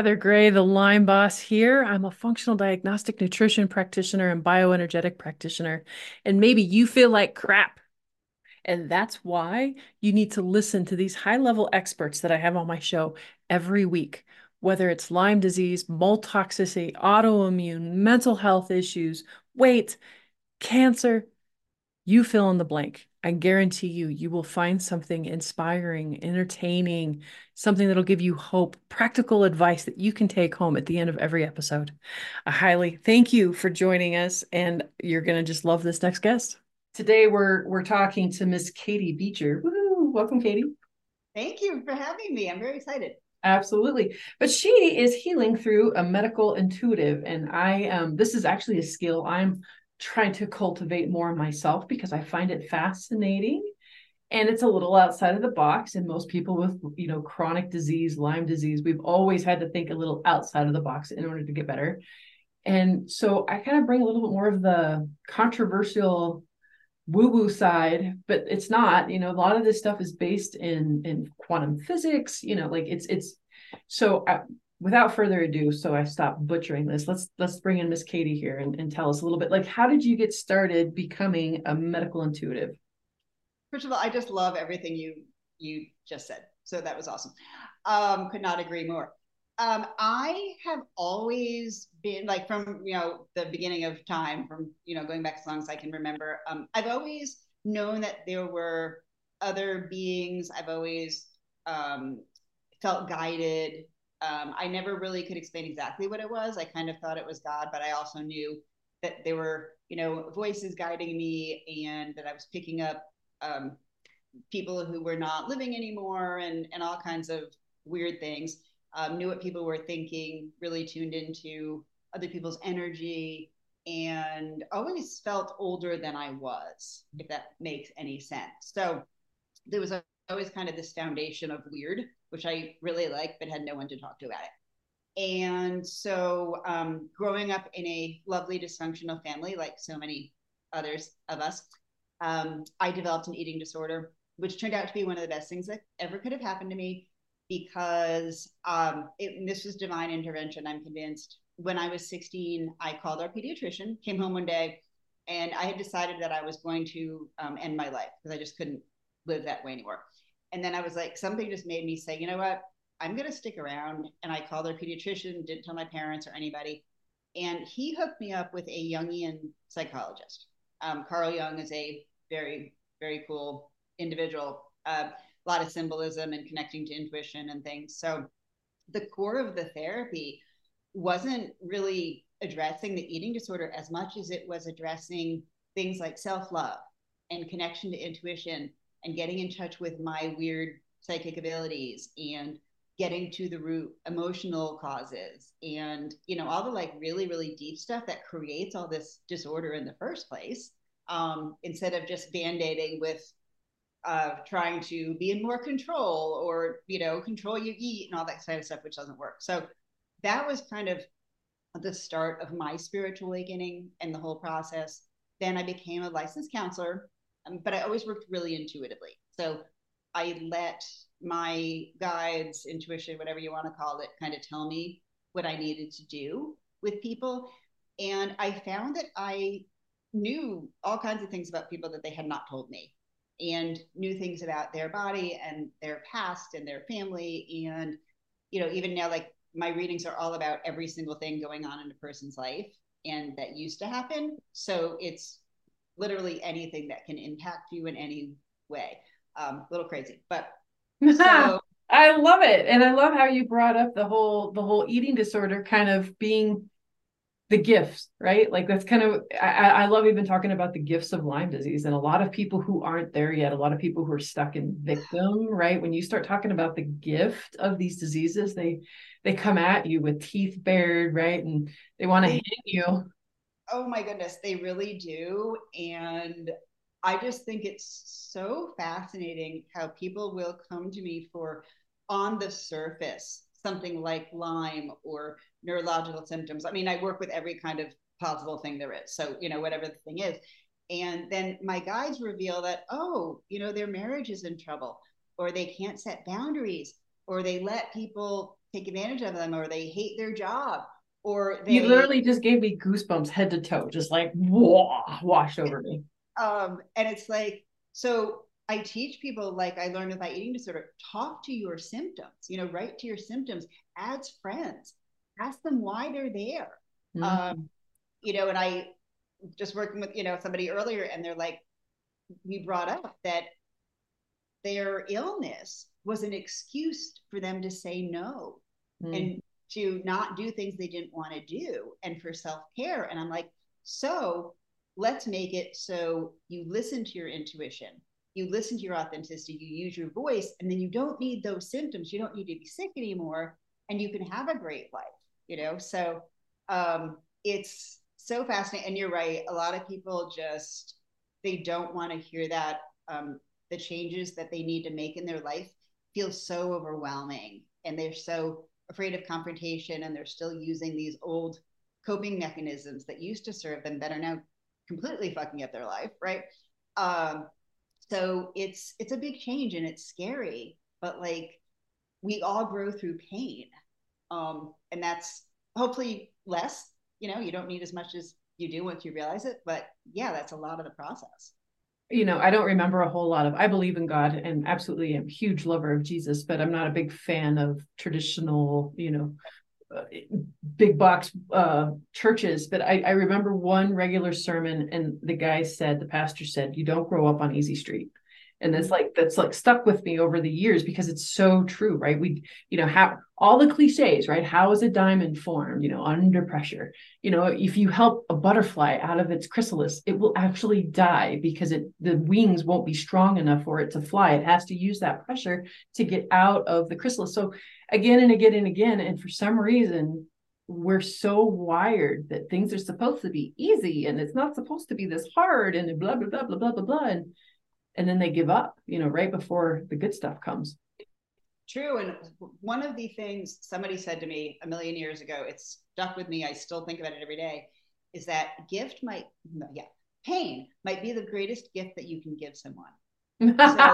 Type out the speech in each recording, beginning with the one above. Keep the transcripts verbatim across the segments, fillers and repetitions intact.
Heather Gray, the Lyme Boss here. I'm a functional diagnostic nutrition practitioner and bioenergetic practitioner. And maybe you feel like crap. And that's why you need to listen to these high-level experts that I have on my show every week, whether it's Lyme disease, mold toxicity, autoimmune, mental health issues, weight, cancer, you fill in the blank. I guarantee you, you will find something inspiring, entertaining, something that'll give you hope, practical advice that you can take home at the end of every episode. I highly thank you for joining us, and you're going to just love this next guest. Today, we're we're talking to Miss Katie Beecher. Woo! Welcome, Katie. Thank you for having me. I'm very excited. Absolutely. But she is healing through a medical intuitive. And I um this is actually a skill I'm trying to cultivate more myself because I find it fascinating and it's a little outside of the box. And most people with, you know, chronic disease, Lyme disease, we've always had to think a little outside of the box in order to get better. And so I kind of bring a little bit more of the controversial woo-woo side, but it's not, you know, a lot of this stuff is based in in quantum physics, you know, like it's it's so I, without further ado, so I stop butchering this. Let's let's bring in Miss Katie here and, and tell us a little bit, like, how did you get started becoming a medical intuitive? First of all, I just love everything you you just said. So that was awesome. Um, could not agree more. Um, I have always been like from you know the beginning of time, from you know going back as long as I can remember. Um, I've always known that there were other beings. I've always um, felt guided. Um, I never really could explain exactly what it was. I kind of thought it was God, but I also knew that there were you know voices guiding me, and that I was picking up um, people who were not living anymore, and and all kinds of weird things. Um, knew what people were thinking, really tuned into other people's energy, and always felt older than I was, if that makes any sense. So there was always kind of this foundation of weird, which I really liked, but had no one to talk to about it. And so, um, growing up in a lovely dysfunctional family, like so many others of us, um, I developed an eating disorder, which turned out to be one of the best things that ever could have happened to me, because um, it, this was divine intervention, I'm convinced. When I was sixteen, I called our pediatrician, came home one day, and I had decided that I was going to um, end my life because I just couldn't live that way anymore. And then I was like, something just made me say, you know what? I'm going to stick around. And I called our pediatrician, didn't tell my parents or anybody. And he hooked me up with a Jungian psychologist. Um, Carl Jung is a very, very cool individual. Uh, a lot of symbolism and connecting to intuition and things. So the core of the therapy wasn't really addressing the eating disorder as much as it was addressing things like self-love and connection to intuition, and getting in touch with my weird psychic abilities, and getting to the root emotional causes, and you know all the like really really deep stuff that creates all this disorder in the first place, um, instead of just band-aiding with uh, trying to be in more control, or you know control you eat and all that kind of stuff, which doesn't work. So that was kind of the start of my spiritual awakening and the whole process. Then I became a licensed counselor, um, but I always worked really intuitively. So I let my guides, intuition, whatever you want to call it, kind of tell me what I needed to do with people. And I found that I knew all kinds of things about people that they had not told me, and knew things about their body and their past and their family. And, you know, even now, like my readings are all about every single thing going on in a person's life and that used to happen. So it's literally anything that can impact you in any way. Um, a little crazy, but so I love it. And I love how you brought up the whole the whole eating disorder kind of being the gifts, right? Like that's kind of I, I love even talking about the gifts of Lyme disease, and a lot of people who aren't there yet, a lot of people who are stuck in victim, right? When you start talking about the gift of these diseases, they they come at you with teeth bared, right? And they want to they, hit you. oh my goodness, they really do. And I just think it's so fascinating how people will come to me for, on the surface, something like Lyme or neurological symptoms. I mean, I work with every kind of possible thing there is. So, you know, whatever the thing is. And then my guides reveal that, oh, you know, their marriage is in trouble, or they can't set boundaries, or they let people take advantage of them, or they hate their job, or You they literally just gave me goosebumps head to toe, just like whoa, washed over me. um and it's like, so I teach people, like I learned with my eating disorder, talk to your symptoms, you know, write to your symptoms as friends, ask them why they're there. um Mm. you know, and I just working with, you know, somebody earlier, and they're like, we brought up that their illness was an excuse for them to say no Mm. and to not do things they didn't want to do, and for self-care. And I'm like, so let's make it so you listen to your intuition, you listen to your authenticity, you use your voice, and then you don't need those symptoms, you don't need to be sick anymore, and you can have a great life, you know. So um it's so fascinating. And you're right, a lot of people just, they don't want to hear that. um the changes that they need to make in their life feel so overwhelming, and they're so afraid of confrontation, and they're still using these old coping mechanisms that used to serve them that are now completely fucking up their life, right? um so it's it's a big change, and it's scary, but like, we all grow through pain, um and that's hopefully less, you know, you don't need as much as you do once you realize it, but yeah, that's a lot of the process. You know, I don't remember a whole lot of, I believe in God and absolutely am a huge lover of Jesus, but I'm not a big fan of traditional, you know, uh, big box uh, churches. But I, I remember one regular sermon, and the guy said, the pastor said, you don't grow up on easy street. And that's like, that's like stuck with me over the years, because it's so true, right? We, you know, how all the cliches, right? How is a diamond formed? You know, under pressure. You know, if you help a butterfly out of its chrysalis, it will actually die, because it, the wings won't be strong enough for it to fly. It has to use that pressure to get out of the chrysalis. So again and again and again, and for some reason, we're so wired that things are supposed to be easy, and it's not supposed to be this hard, and blah blah blah blah blah blah blah. And and then they give up, you know, right before the good stuff comes. True. And one of the things somebody said to me a million years ago, it's stuck with me, I still think about it every day, is that gift might, yeah, pain might be the greatest gift that you can give someone. So,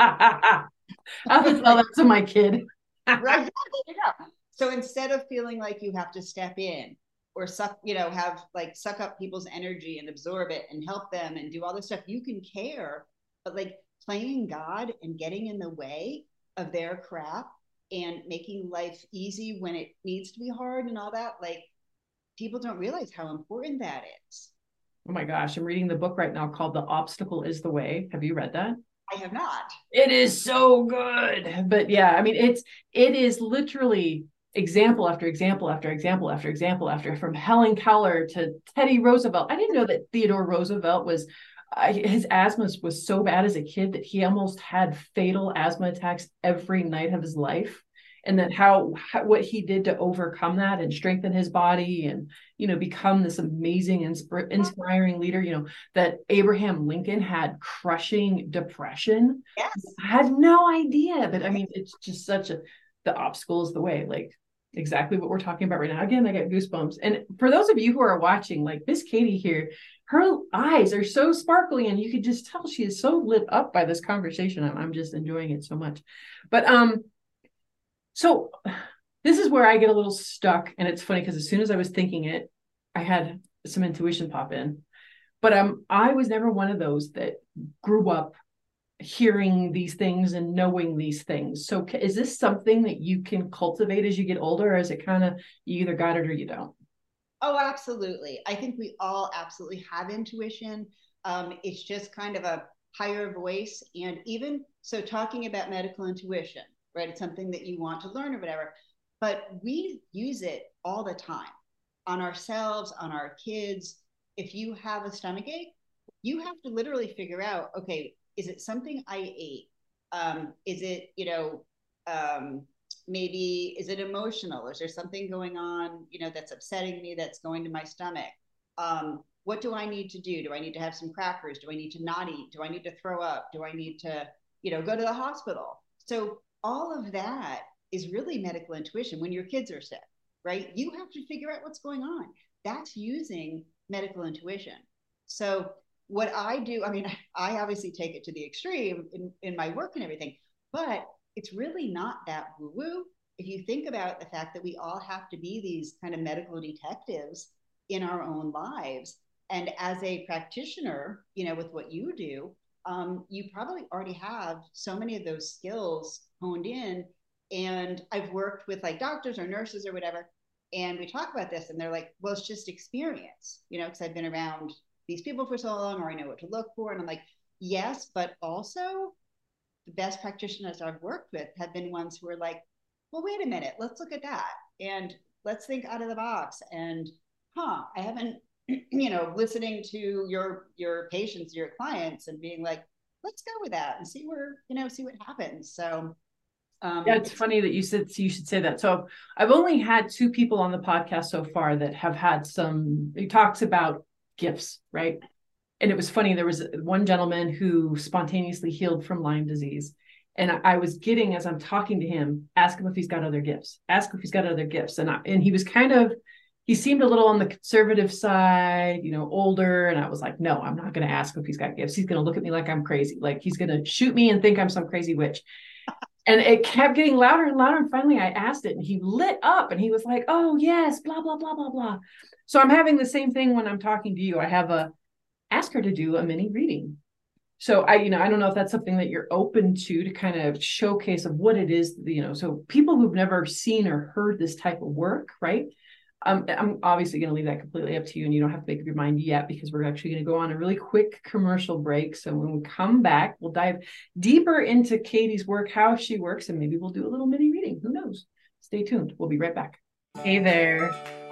I'll tell like, that to my kid. right, there you go. So instead of feeling like you have to step in or suck, you know, have like suck up people's energy and absorb it and help them and do all this stuff, you can care, but like playing God and getting in the way of their crap and making life easy when it needs to be hard and all that, like, people don't realize how important that is. Oh my gosh, I'm reading the book right now called The Obstacle is the Way. Have you read that? I have not. It is so good. But yeah, I mean, it's it is literally example after example after example after example after, from Helen Keller to Teddy Roosevelt. I didn't know that Theodore Roosevelt was uh, his asthma was so bad as a kid that he almost had fatal asthma attacks every night of his life. And that how, how what he did to overcome that and strengthen his body, and you know, become this amazing insp- inspiring leader. You know, that Abraham Lincoln had crushing depression. Yes. I had no idea, but I mean, it's just such a, the obstacle is the way, like exactly what we're talking about right now. Again, I get goosebumps. And for those of you who are watching, like Miss Katie here, her eyes are so sparkly, and you could just tell she is so lit up by this conversation. I'm, I'm just enjoying it so much. But um, so this is where I get a little stuck, and it's funny because as soon as I was thinking it, I had some intuition pop in. But um, I was never one of those that grew up hearing these things and knowing these things. So is this something that you can cultivate as you get older, or is it kind of you either got it or you don't? Oh, absolutely. I think we all absolutely have intuition. Um, it's just kind of a higher voice. And even so, talking about medical intuition, right? It's something that you want to learn or whatever, but we use it all the time on ourselves, on our kids. If you have a stomach ache, you have to literally figure out, okay, is it something I ate? Um, is it, you know, um, maybe is it emotional? Is there something going on, you know, that's upsetting me, that's going to my stomach? Um, what do I need to do? Do I need to have some crackers? Do I need to not eat? Do I need to throw up? Do I need to, you know, go to the hospital? So all of that is really medical intuition when your kids are sick, right? You have to figure out what's going on. That's using medical intuition. So what I do, I mean, I obviously take it to the extreme in, in my work and everything, but it's really not that woo woo. if you think about the fact that we all have to be these kind of medical detectives in our own lives, and as a practitioner, you know, with what you do, um, you probably already have so many of those skills honed in. And I've worked with like doctors or nurses or whatever, and we talk about this, and they're like, well, it's just experience, you know, because I've been around these people for so long, or I know what to look for. And I'm like, yes, but also the best practitioners I've worked with have been ones who are like, well, wait a minute, let's look at that. And let's think out of the box. And, huh, I haven't, you know, listening to your, your patients, your clients, and being like, let's go with that and see where, you know, see what happens. So, Yeah, um, it's funny that you said you should say that. So I've only had two people on the podcast so far that have had some, he talks about gifts, right? And it was funny. There was one gentleman who spontaneously healed from Lyme disease. And I, I was getting, as I'm talking to him, ask him if he's got other gifts, ask if he's got other gifts. And I, and he was kind of, he seemed a little on the conservative side, you know, older. And I was like, no, I'm not going to ask if he's got gifts. He's going to look at me like I'm crazy. Like he's going to shoot me and think I'm some crazy witch. And it kept getting louder and louder. And finally I asked it and he lit up and he was like, oh yes, blah, blah, blah, blah, blah. So I'm having the same thing when I'm talking to you. I have a, ask her to do a mini reading. So I, you know, I don't know if that's something that you're open to, to kind of showcase of what it is, you know, so people who've never seen or heard this type of work, right? Um, I'm obviously going to leave that completely up to you, and you don't have to make up your mind yet, because we're actually going to go on a really quick commercial break. So when we come back, we'll dive deeper into Katie's work, how she works, and maybe we'll do a little mini reading. Who knows? Stay tuned. We'll be right back. Hey there.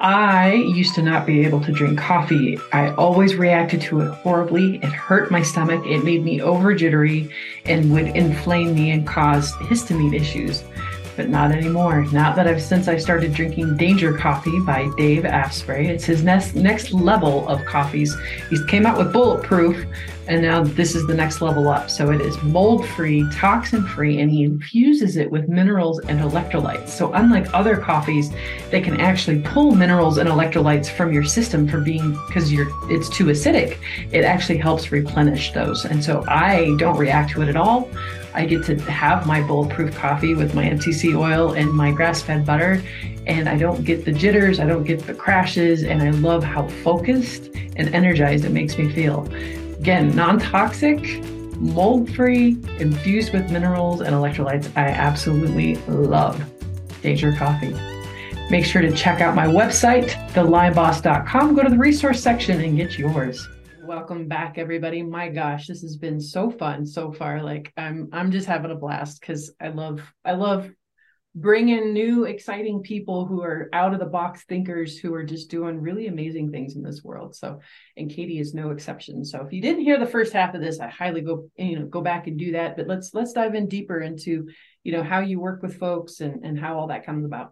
I used to not be able to drink coffee. I always reacted to it horribly. It hurt my stomach. It made me over jittery and would inflame me and cause histamine issues. But not anymore. Not that I've since I started drinking Danger Coffee by Dave Asprey. It's his next next level of coffees. He came out with Bulletproof, and now this is the next level up. So it is mold-free, toxin-free, and he infuses it with minerals and electrolytes. So unlike other coffees, they can actually pull minerals and electrolytes from your system for being, because you're it's too acidic. It actually helps replenish those. And so I don't react to it at all. I get to have my Bulletproof coffee with my M C C oil and my grass-fed butter, and I don't get the jitters, I don't get the crashes, and I love how focused and energized it makes me feel. Again, non-toxic, mold-free, infused with minerals and electrolytes. I absolutely love Danger Coffee. Make sure to check out my website, the lyme boss dot com. Go to the resource section and get yours. Welcome back, everybody. My gosh, this has been so fun so far. Like I'm, I'm just having a blast, because I love, I love bringing new, exciting people who are out of the box thinkers, who are just doing really amazing things in this world. So, and Katie is no exception. So, if you didn't hear the first half of this, I highly go, you know, go back and do that. But let's let's dive in deeper into, you know, how you work with folks and and how all that comes about.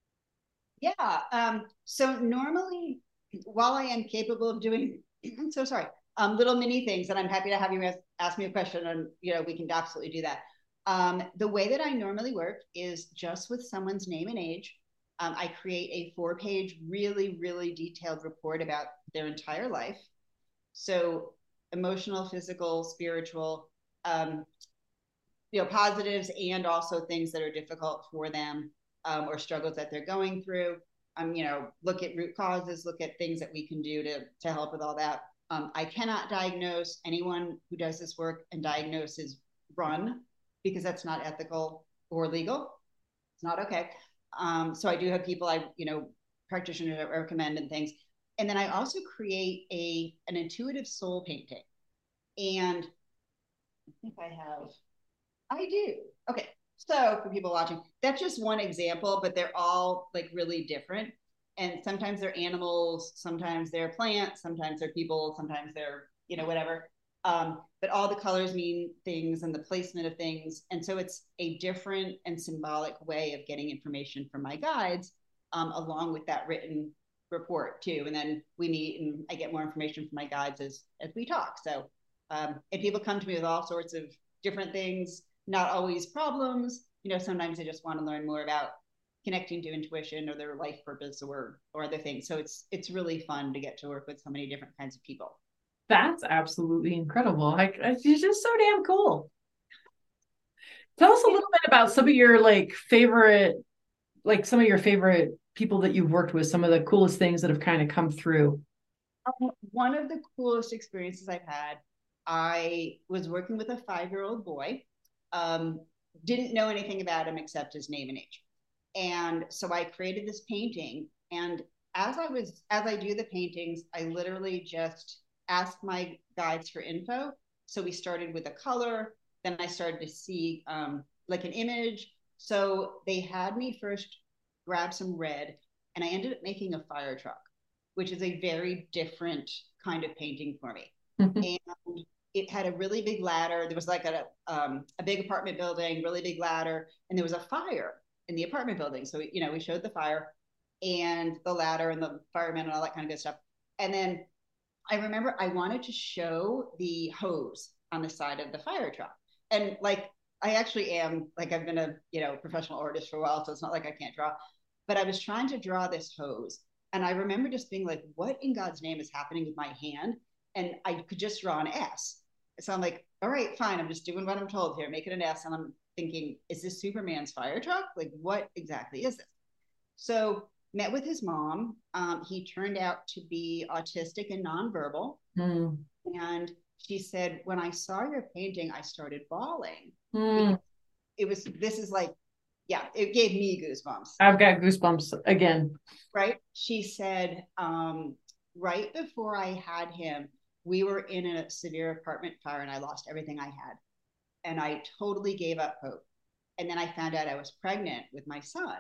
Yeah. Um, so normally, while I am capable of doing, I'm so sorry, um, little mini things, and I'm happy to have you ask, ask me a question, and you know we can absolutely do that. Um, the way that I normally work is just with someone's name and age. Um, I create a four-page, really, really detailed report about their entire life. So emotional, physical, spiritual, um, you know, positives, and also things that are difficult for them, um, or struggles that they're going through. Um, you know, look at root causes, look at things that we can do to, to help with all that. Um, I cannot diagnose. Anyone who does this work and diagnoses, run, because that's not ethical or legal. It's not okay. Um, so I do have people I, you know, practitioners I recommend and things. And then I also create a an intuitive soul painting. And I think I have, I do. Okay. So for people watching, that's just one example, but they're all like really different. And sometimes they're animals, sometimes they're plants, sometimes they're people, sometimes they're, you know, whatever. Um, but all the colors mean things and the placement of things. And so it's a different and symbolic way of getting information from my guides, um, along with that written report too. And then we meet and I get more information from my guides as, as we talk. So, um, and people come to me with all sorts of different things, not always problems. You know, sometimes they just want to learn more about connecting to intuition or their life purpose or or other things. So it's it's really fun to get to work with so many different kinds of people. That's absolutely incredible. Like it's just so damn cool. Tell us a little bit about some of your like favorite like some of your favorite people that you've worked with, some of the coolest things that have kind of come through. Um, one of the coolest experiences I've had, I was working with a five year old boy. Um, didn't know anything about him except his name and age. And so I created this painting. And as I was, as I do the paintings, I literally just asked my guides for info. So we started with a color, then I started to see um, like an image. So they had me first grab some red, and I ended up making a fire truck, which is a very different kind of painting for me. And it had a really big ladder. There was like a um, a big apartment building, really big ladder, and there was a fire in the apartment building. So you know, we showed the fire and the ladder and the firemen and all that kind of good stuff. And then I remember I wanted to show the hose on the side of the fire truck, and like I actually am like I've been a you know professional artist for a while, so it's not like I can't draw. But I was trying to draw this hose, and I remember just being like, "What in God's name is happening with my hand?" And I could just draw an S. So I'm like, all right, fine. I'm just doing what I'm told here, making an S. And I'm thinking, is this Superman's fire truck? Like, what exactly is this? So met with his mom. Um, he turned out to be autistic and nonverbal. Mm. And she said, when I saw your painting, I started bawling. Mm. It was, this is like, yeah, it gave me goosebumps. I've got goosebumps again. Right? She said, um, right before I had him, we were in a severe apartment fire and I lost everything I had. And I totally gave up hope. And then I found out I was pregnant with my son.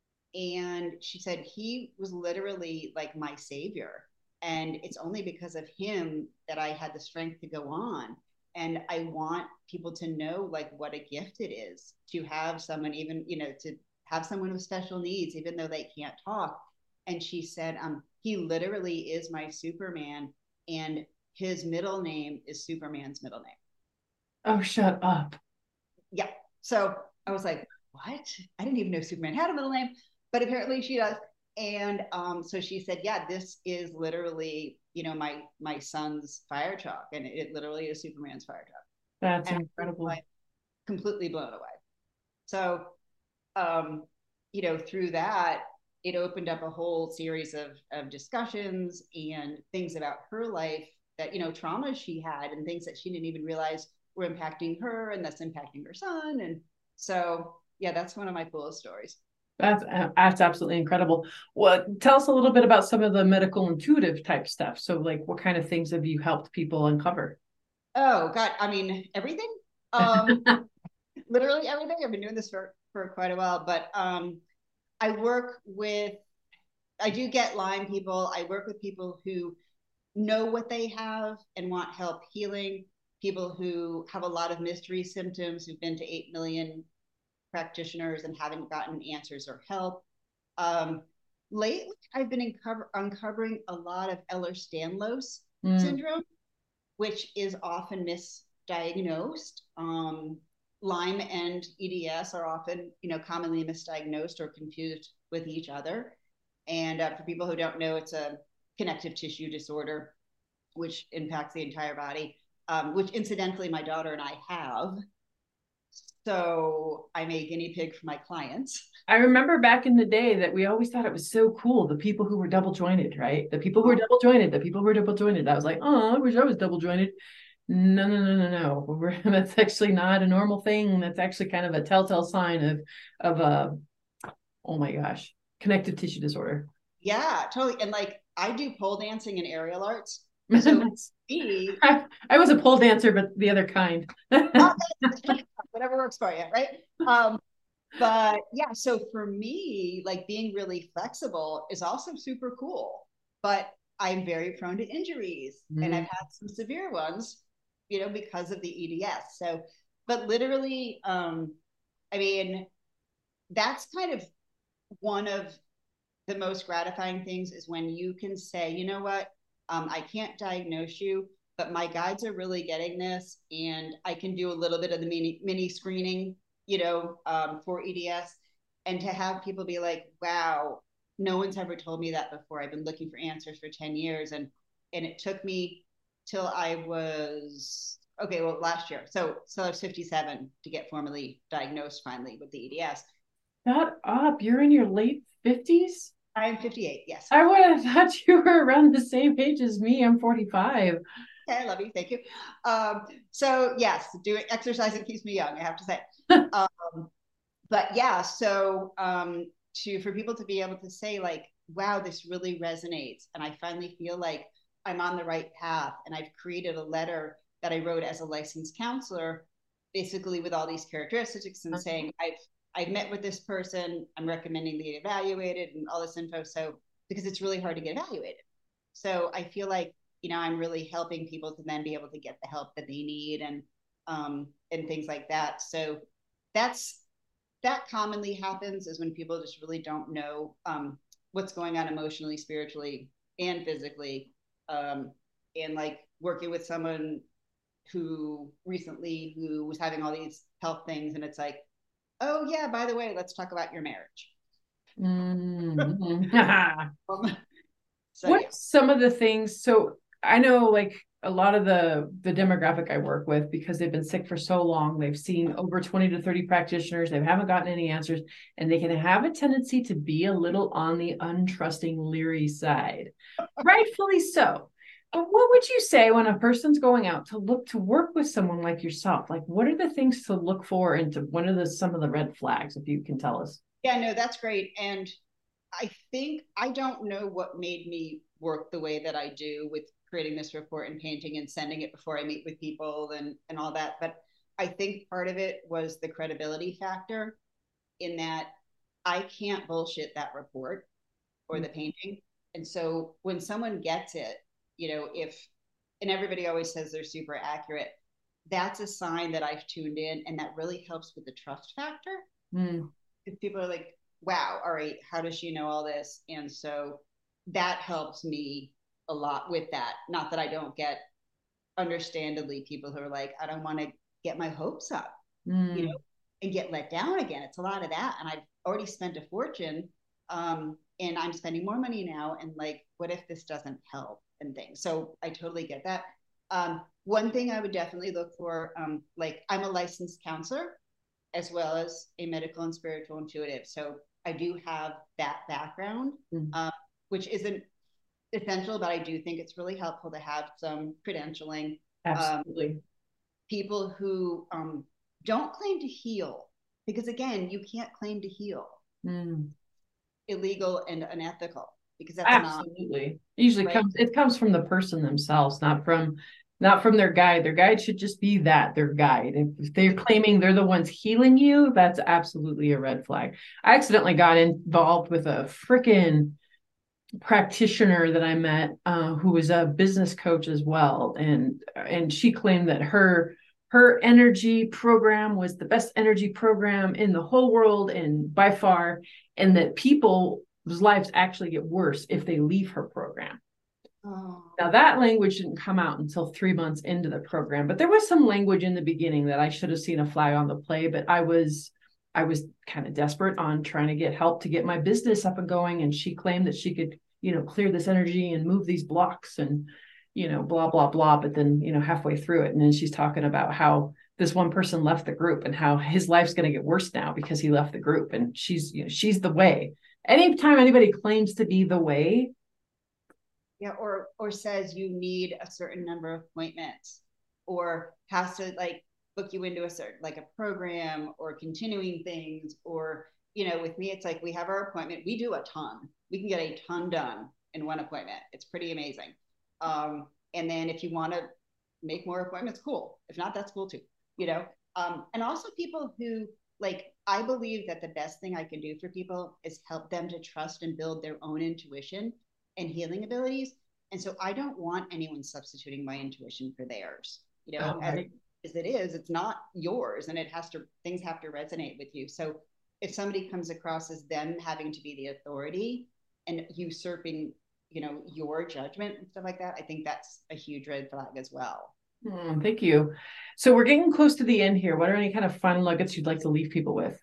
And she said he was literally like my savior. And it's only because of him that I had the strength to go on. And I want people to know like what a gift it is to have someone, even, you know, to have someone with special needs, even though they can't talk. And she said, um, he literally is my Superman. And his middle name is Superman's middle name. Oh, shut up. Yeah. So I was like, what? I didn't even know Superman had a middle name, but apparently she does. And um, so she said, yeah, this is literally, you know, my my son's fire truck, and it, it literally is Superman's fire truck. That's And I was incredible. like completely blown away. So, um, you know, through that, it opened up a whole series of of discussions and things about her life that, you know, traumas she had and things that she didn't even realize were impacting her and that's impacting her son. And so, yeah, that's one of my coolest stories. That's that's absolutely incredible. Well, tell us a little bit about some of the medical intuitive type stuff. So, like, what kind of things have you helped people uncover? Oh God, I mean everything. Um, literally everything. I've been doing this for for quite a while, but um, I work with. I do get Lyme people. I work with people who know what they have and want help healing. People who have a lot of mystery symptoms, who've been to eight million practitioners and haven't gotten answers or help. Um, lately, I've been uncover- uncovering a lot of Ehlers-Danlos Mm. syndrome, which is often misdiagnosed. Um, Lyme and E D S are often, you know, commonly misdiagnosed or confused with each other. And uh, for people who don't know, it's a connective tissue disorder which impacts the entire body, um, which incidentally my daughter and I have. So I'm a guinea pig for my clients. I remember back in the day that we always thought it was so cool, the people who were double jointed, right? The people who were double jointed, the people who were double jointed. I was like, oh, I wish I was double jointed. No, no, no, no, no. We're, that's actually not a normal thing. That's actually kind of a telltale sign of of a, oh my gosh, connective tissue disorder. Yeah, totally. And like I do pole dancing and aerial arts. So me, I, I was a pole dancer, but the other kind. oh, whatever works for you, right? Um, but yeah, so for me, like being really flexible is also super cool. But I'm very prone to injuries, and I've Mm. had some severe ones, you know, because of the E D S. So, but literally, um, I mean, that's kind of one of the most gratifying things is when you can say, you know what, um, I can't diagnose you, but my guides are really getting this, and I can do a little bit of the mini mini screening, you know, um, for E D S, and to have people be like, wow, no one's ever told me that before. I've been looking for answers for ten years, and and it took me till I was okay, well, last year, so so I was fifty-seven to get formally diagnosed finally with the E D S. Shut up. You're in your late fifties? I'm fifty-eight. Yes. I would have thought you were around the same age as me. I'm forty-five. Okay, I love you. Thank you. Um, so yes, doing exercising keeps me young, I have to say. Um, but yeah, so um, to for people to be able to say like, wow, this really resonates, and I finally feel like I'm on the right path, and I've created a letter that I wrote as a licensed counselor, basically with all these characteristics and saying I've I've met with this person, I'm recommending they get evaluated and all this info. So because it's really hard to get evaluated, so I feel like you know I'm really helping people to then be able to get the help that they need and um, and things like that. So that's that commonly happens is when people just really don't know um, what's going on emotionally, spiritually, and physically. Um, and like working with someone who recently who was having all these health things, and it's like, oh yeah, by the way, let's talk about your marriage. Mm-hmm. um, so yeah. What's some of the things? So I know like a lot of the the demographic I work with, because they've been sick for so long, they've seen over twenty to thirty practitioners, they haven't gotten any answers, and they can have a tendency to be a little on the untrusting, leery side. Rightfully so. But what would you say when a person's going out to look to work with someone like yourself? Like, what are the things to look for, and to, what are the some of the red flags, if you can tell us? Yeah, no, that's great. And I think I don't know what made me work the way that I do with creating this report and painting and sending it before I meet with people and and all that. But I think part of it was the credibility factor in that I can't bullshit that report or the painting. And so when someone gets it, you know, if and everybody always says they're super accurate, that's a sign that I've tuned in, and that really helps with the trust factor. Mm. If people are like, wow, all right, how does she know all this? And so that helps me a lot with that. Not that I don't get, understandably, people who are like, I don't want to get my hopes up, you know, Mm. and get let down again. It's a lot of that. And I've already spent a fortune, um, and I'm spending more money now. And like, what if this doesn't help and things? So I totally get that. Um, one thing I would definitely look for, um, like, I'm a licensed counselor as well as a medical and spiritual intuitive. So I do have that background, Mm. um, which isn't essential, but I do think it's really helpful to have some credentialing. Um, Absolutely. people who um, don't claim to heal, because again, you can't claim to heal. Mm. Illegal and unethical, because that's not Absolutely. Usually right. comes it comes from the person themselves, not from not from their guide. Their guide should just be that, their guide. If they're claiming they're the ones healing you, that's absolutely a red flag. I accidentally got involved with a freaking practitioner that I met, uh, who was a business coach as well, and and she claimed that her her energy program was the best energy program in the whole world and by far, and that people's lives actually get worse if they leave her program. Oh. Now that language didn't come out until three months into the program, but there was some language in the beginning that I should have seen a flag on the play, but I was I was kind of desperate on trying to get help to get my business up and going. And she claimed that she could, you know, clear this energy and move these blocks and, you know, blah, blah, blah. But then, you know, halfway through it, and then she's talking about how this one person left the group and how his life's going to get worse now because he left the group. And she's, you know, she's the way. Anytime anybody claims to be the way. Yeah, or or says you need a certain number of appointments, or has to like book you into a certain like a program or continuing things, or you know, with me, it's like we have our appointment, we do a ton, we can get a ton done in one appointment. It's pretty amazing. Um, and then if you want to make more appointments, cool. If not, that's cool too. You know, um, and also people who like I believe that the best thing I can do for people is help them to trust and build their own intuition and healing abilities. And so I don't want anyone substituting my intuition for theirs. You know, Oh, as, as it is, it's not yours, and it has to, things have to resonate with you. So if somebody comes across as them having to be the authority and usurping, you know, your judgment and stuff like that, I think that's a huge red flag as well. oh, thank you. So we're getting close to the end here. What are any kind of final nuggets you'd like to leave people with?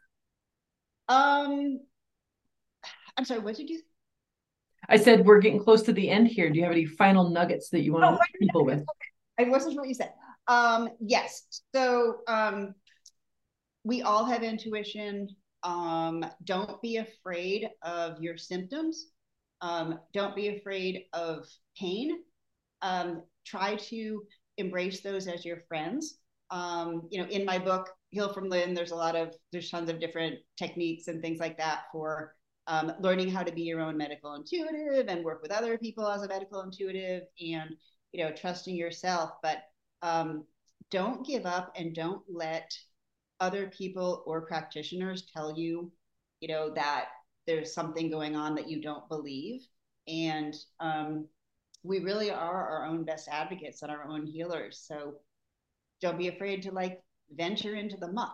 Um, I'm sorry, what did you? I said we're getting close to the end here. Do you have any final nuggets that you want to Oh, leave people with? I wasn't sure what you said. Um, yes. So um, we all have intuition. Um, don't be afraid of your symptoms. Um, don't be afraid of pain. Um, try to embrace those as your friends. Um, you know, in my book, Heal from Lynn, there's a lot of, there's tons of different techniques and things like that for um, learning how to be your own medical intuitive and work with other people as a medical intuitive and, you know, trusting yourself. But um, don't give up and don't let other people or practitioners tell you, you know, that there's something going on that you don't believe. And um, we really are our own best advocates and our own healers. So don't be afraid to like venture into the muck.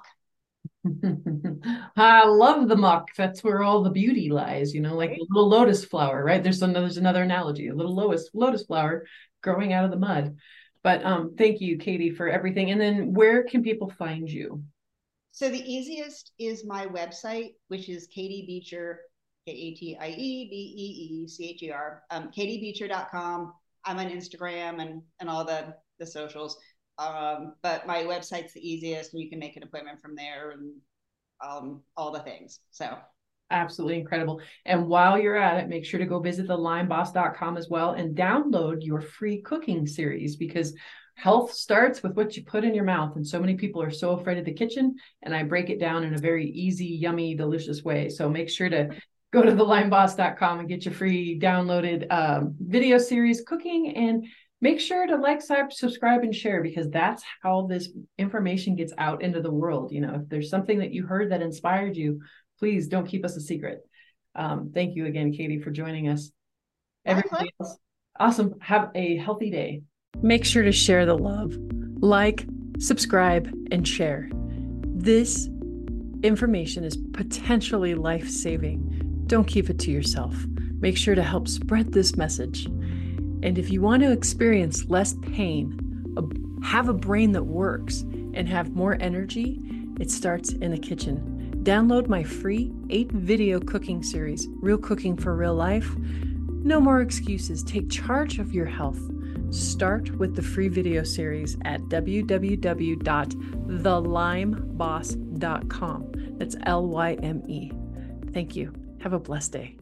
I love the muck. That's where all the beauty lies, you know, like Right? a little lotus flower, right? There's another, there's another analogy, a little lotus lotus flower growing out of the mud. But um, thank you, Katie, for everything. And then where can people find you? So the easiest is my website, which is Katie Beecher, K A T I E B E E C H E R, um, katie beecher dot com. I'm on Instagram and, and all the, the socials. Um, but my website's the easiest, and you can make an appointment from there and um, all the things. So Absolutely incredible. And while you're at it, make sure to go visit the lime boss dot com as well and download your free cooking series, because health starts with what you put in your mouth. And so many people are so afraid of the kitchen, and I break it down in a very easy, yummy, delicious way. So make sure to go to the lime boss dot com and get your free downloaded um, video series cooking, and make sure to like, subscribe, and share, because that's how this information gets out into the world. You know, if there's something that you heard that inspired you, please don't keep us a secret. Um, thank you again, Katie, for joining us. Everybody else, awesome. Have a healthy day. Make sure to share the love. Like, subscribe, and share. This information is potentially life-saving. Don't keep it to yourself. Make sure to help spread this message. And if you want to experience less pain, have a brain that works, and have more energy, it starts in the kitchen. Download my free eight video cooking series, Real Cooking for Real Life. No more excuses. Take charge of your health. Start with the free video series at w w w dot the lime boss dot com. That's L Y M E. Thank you. Have a blessed day.